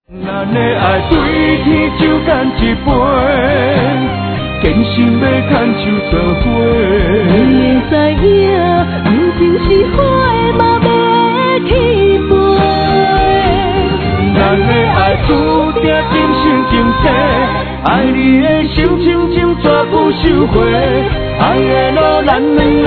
咱的爱对天就干一杯，坚心要牵手做伙。 你会知影，毋情是花，嘛要起飞。 咱的爱注定今生今世，爱你的心深深绝不收回。爱的路，咱两